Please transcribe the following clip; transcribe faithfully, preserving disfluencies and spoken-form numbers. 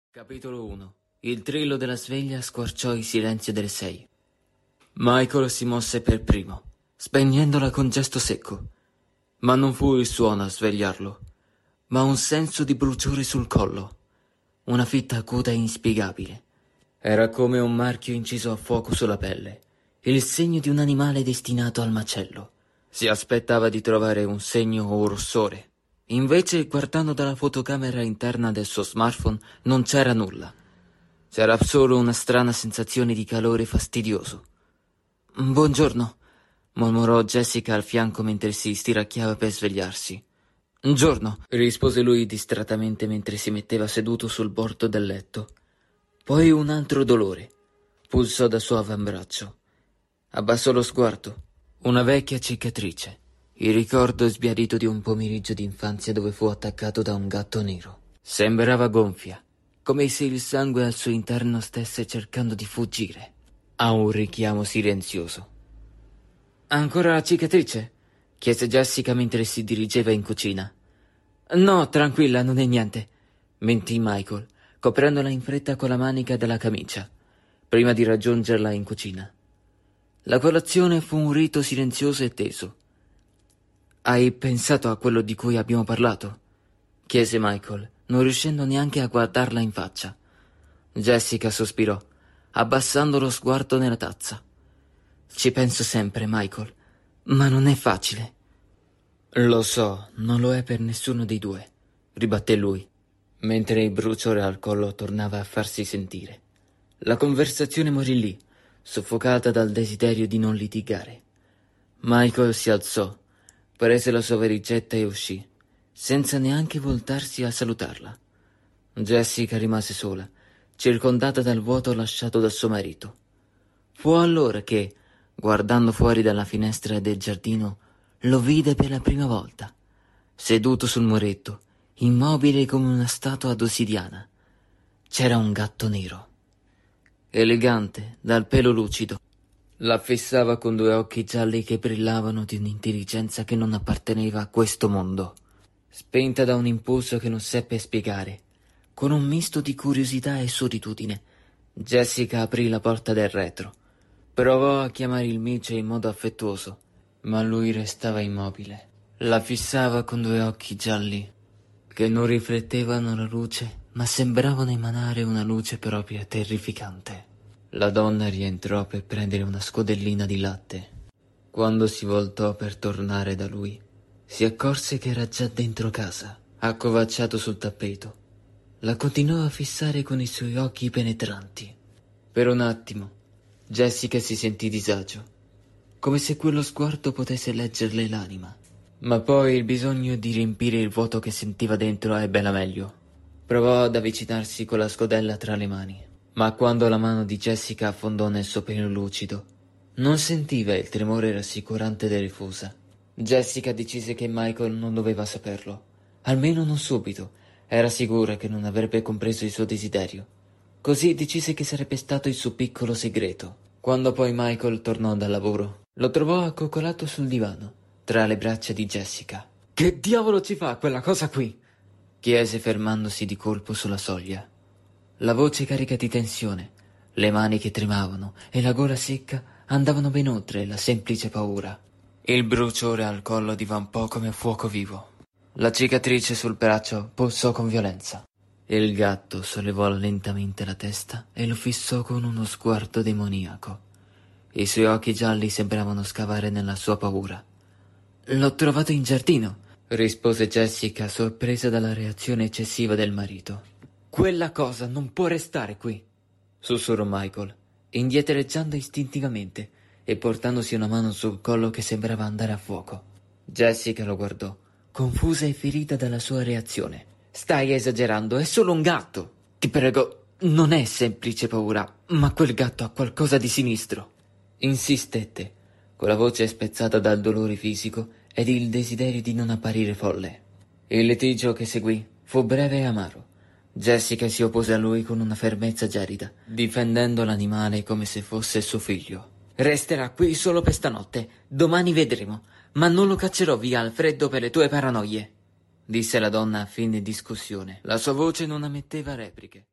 Capitolo uno. Il trillo della sveglia squarciò il silenzio delle sei. Michael si mosse per primo, spegnendola con gesto secco. Ma non fu il suono a svegliarlo, ma un senso di bruciore sul collo. Una fitta acuta e inspiegabile. Era come un marchio inciso a fuoco sulla pelle, il segno di un animale destinato al macello. Si aspettava di trovare un segno o rossore. Invece, guardando dalla fotocamera interna del suo smartphone, non c'era nulla. C'era solo una strana sensazione di calore fastidioso. «Buongiorno», mormorò Jessica al fianco mentre si stiracchiava per svegliarsi. «Giorno», rispose lui distrattamente mentre si metteva seduto sul bordo del letto. Poi un altro dolore pulsò dal suo avambraccio. Abbassò lo sguardo. Una vecchia cicatrice. Il ricordo sbiadito di un pomeriggio d'infanzia dove fu attaccato da un gatto nero. Sembrava gonfia, come se il sangue al suo interno stesse cercando di fuggire. A un richiamo silenzioso. «Ancora la cicatrice?» chiese Jessica mentre si dirigeva in cucina. «No, tranquilla, non è niente», mentì Michael, coprendola in fretta con la manica della camicia, prima di raggiungerla in cucina. La colazione fu un rito silenzioso e teso. «Hai pensato a quello di cui abbiamo parlato?» chiese Michael, non riuscendo neanche a guardarla in faccia. Jessica sospirò, abbassando lo sguardo nella tazza. «Ci penso sempre, Michael, ma non è facile». «Lo so, non lo è per nessuno dei due», ribatté lui, mentre il bruciore al collo tornava a farsi sentire. La conversazione morì lì, soffocata dal desiderio di non litigare. Michael si alzò, prese la sua valigetta e uscì, senza neanche voltarsi a salutarla. Jessica rimase sola, circondata dal vuoto lasciato dal suo marito. Fu allora che, guardando fuori dalla finestra del giardino, lo vide per la prima volta, seduto sul muretto, immobile come una statua d'ossidiana. C'era un gatto nero, elegante, dal pelo lucido. La fissava con due occhi gialli che brillavano di un'intelligenza che non apparteneva a questo mondo. Spenta da un impulso che non seppe spiegare, con un misto di curiosità e solitudine, Jessica aprì la porta del retro. Provò a chiamare il micio in modo affettuoso, ma lui restava immobile. La fissava con due occhi gialli, che non riflettevano la luce, ma sembravano emanare una luce propria terrificante. La donna rientrò per prendere una scodellina di latte. Quando si voltò per tornare da lui, si accorse che era già dentro casa, accovacciato sul tappeto. La continuò a fissare con i suoi occhi penetranti. Per un attimo, Jessica si sentì disagio, come se quello sguardo potesse leggerle l'anima. Ma poi il bisogno di riempire il vuoto che sentiva dentro ebbe la meglio. Provò ad avvicinarsi con la scodella tra le mani. Ma quando la mano di Jessica affondò nel suo pelo lucido, non sentiva il tremore rassicurante delle fusa. Jessica decise che Michael non doveva saperlo, almeno non subito. Era sicura che non avrebbe compreso il suo desiderio. Così decise che sarebbe stato il suo piccolo segreto. Quando poi Michael tornò dal lavoro, lo trovò accoccolato sul divano, tra le braccia di Jessica. «Che diavolo ci fa quella cosa qui?» chiese fermandosi di colpo sulla soglia. La voce carica di tensione, le mani che tremavano e la gola secca andavano ben oltre la semplice paura. Il bruciore al collo divampò come fuoco vivo. La cicatrice sul braccio pulsò con violenza. Il gatto sollevò lentamente la testa e lo fissò con uno sguardo demoniaco. I suoi occhi gialli sembravano scavare nella sua paura. «L'ho trovato in giardino», rispose Jessica, sorpresa dalla reazione eccessiva del marito. «Quella cosa non può restare qui», sussurrò Michael, indietreggiando istintivamente e portandosi una mano sul collo che sembrava andare a fuoco. Jessica lo guardò, confusa e ferita dalla sua reazione. «Stai esagerando, è solo un gatto. Ti prego, non è semplice paura, ma quel gatto ha qualcosa di sinistro», insistette, con la voce spezzata dal dolore fisico ed il desiderio di non apparire folle. Il litigio che seguì fu breve e amaro. Jessica si oppose a lui con una fermezza gelida, difendendo l'animale come se fosse suo figlio. «Resterà qui solo per stanotte, domani vedremo, ma non lo caccerò via al freddo per le tue paranoie», disse la donna a fine discussione. La sua voce non ammetteva repliche.